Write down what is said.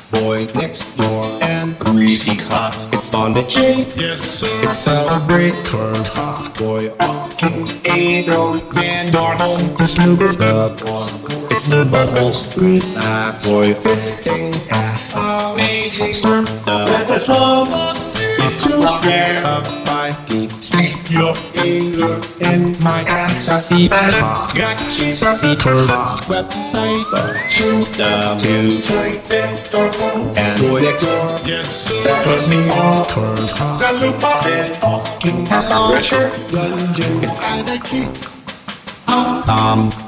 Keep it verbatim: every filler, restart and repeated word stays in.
boy next door, and greasy cots. It's on the chain, Yes, sir. it's celebrate. Turned hot. Boy, fucking ain't no Van Dorn. Just move it up. It's the bubbles. Relax. Boy, fisting ass. Amazing. Sir, at the club. If you care about deep, stick your finger in my ass. Sassy bad. Got you. Sassy turd. Website. Shoot down to type and boy next door. Yes, sir. Cause me all Turned hot. Salute and fucking pressure. Lungeon. It's I like it. um